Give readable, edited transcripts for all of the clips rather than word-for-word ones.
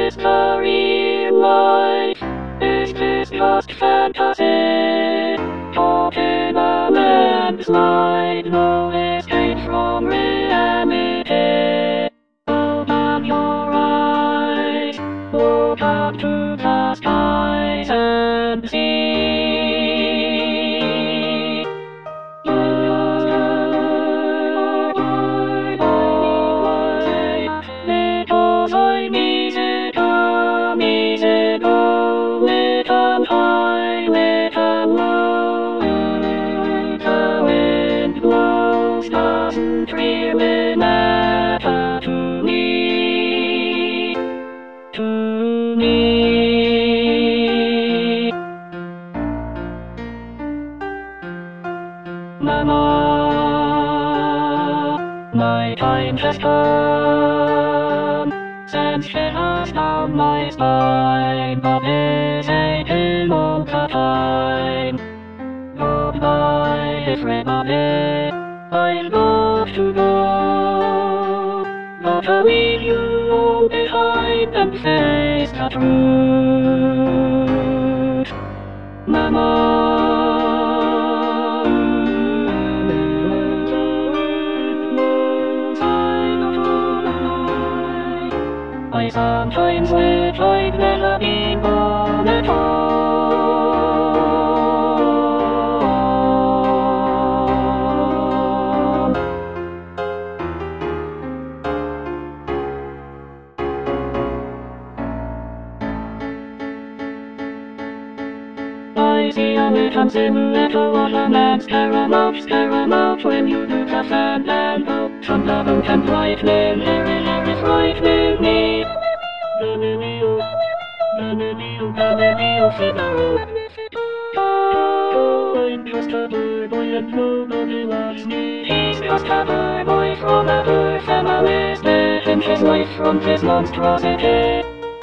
this the real life? Is this just fantasy? Caught in a landslide, no escape from reality. Open your eyes, look up to the skies and see. Because I'm easy go, little high, little low. The wind blows, doesn't really matter to me, to me. Mama, my time has come, since she has down my spine, but is aching all the time. Goodbye, everybody, I've got to go, gotta leave you all behind and face the truth. Mama, I sometimes wish I'd never been born at all. I see a little silhouette of a man stare 'em out when you do the sand and out. From the boat and frightening, there is frightening me. Galileo, Figaro. I'm just a bird boy and nobody loves me. He's just a bird boy from a bird family, sparing his life from this monstrosity.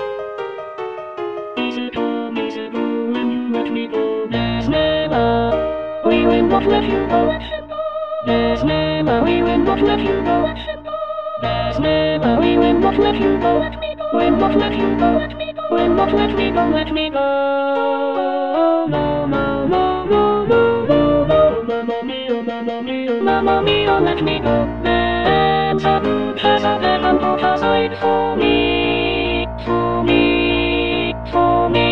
Easy come, easy go, when you let me go. There's never, we will not let you go. There's never, we will not let you go. There's never, we will not let you go. Will not let you go. Will not let me go, let me go. No, no, no, no, no, no, no, mamma mia, mamma mia, mamma mia, let me go. There's a good has a heaven put aside for me, for me, for me.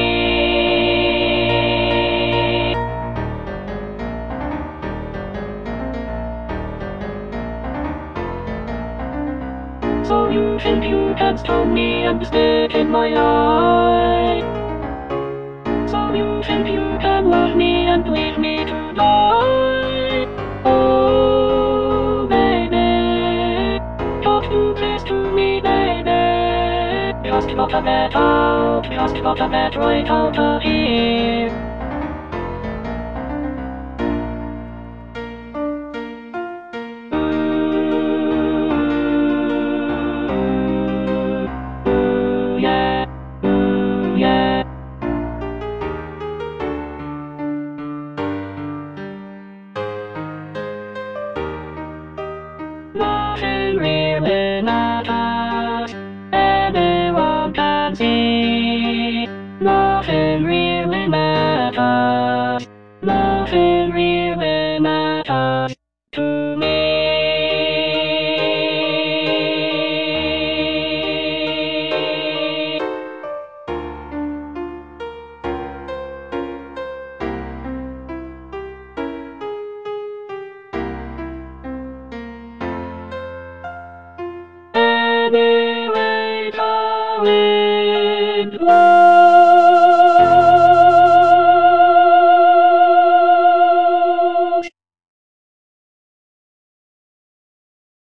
So you think you can stone me and spit in my eye? So you think you can love me and leave me to die? Oh, baby, don't do this to me, baby. Just got a bed out, just got a bed right out of here. Nothing really matters, anyone can see. Nothing really matters, nothing really matters to me. Anyway, the wind blows.